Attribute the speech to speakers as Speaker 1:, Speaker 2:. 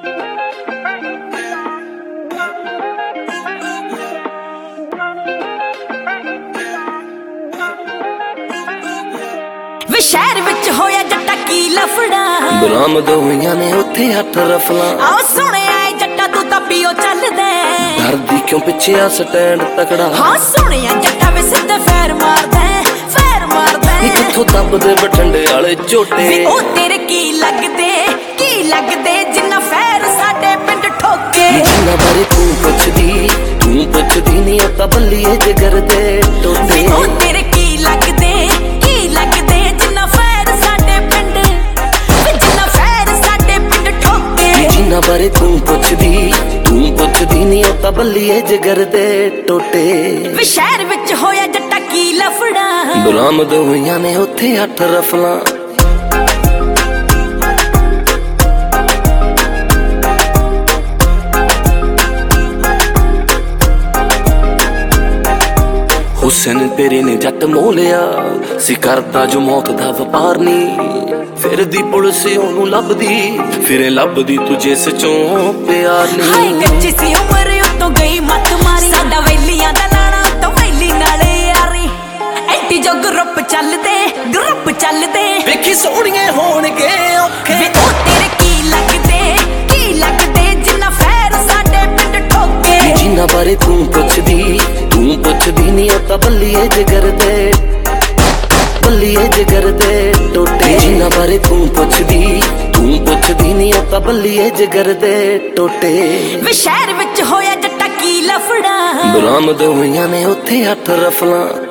Speaker 1: शहर विच होया जट्टा की लफड़ा
Speaker 2: बरामद होईयां ने उत्थे 8 रफलां
Speaker 1: आओ सुनिया जट्टा तू तां पियो चल दे
Speaker 2: डरदी क्यों पिछे आ स्टैंड तकड़ा
Speaker 1: हाँ सुनिया जट्टा वे सिद्धे फैर मार दे
Speaker 2: किथों दबदे बठंडे वाले झोटे
Speaker 1: ओ तेरे की लगदे जिन्ना फैर साडे पिंड ठोके
Speaker 2: जिन्ना बारे तू पुछदी नहीं ओ तां बल्लीए जिगर दे टोटे
Speaker 1: ओ तेरे की लगदे जिन्ना फैर साडे पिंड ठोके
Speaker 2: जिन्ना बारे तू पुछदी नहीं ओ तां बल्लीए जिगर दे टोटे
Speaker 1: वे शहर विच होया जट्टा की लफड़ा
Speaker 2: बरामद होईयां ने उत्थे 8 रफलां हुसैन तेरे ने जट मोलिया सी करदा जो मौत दा वपार नी फिर दी पुलिस ओनू लभदी फिर लभदी तुझे सचों प्यार नी
Speaker 1: हाय कच्ची सी उम्र उतों गई मत मारी साडा वेलियां दा लाना तो वेली नाले यारी एंटी जो ग्रुप चलदे
Speaker 2: वेखी सोहणिए होणगे औखे
Speaker 1: वे ओ तेरे की लगदे जिन्ना फैर साडे पिंड ठोके
Speaker 2: जिन्ना बारे तू पुछदी नहीं ओ तां बल्लीए जिगर दे टोटे जिन्ना बारे तू पुछदी नहीं ओ तां बल्लीए जिगर दे टोटे
Speaker 1: वे शहर विच होया जट्टा की लफड़ा
Speaker 2: बरामद होईयां ने उत्थे 8 रफलां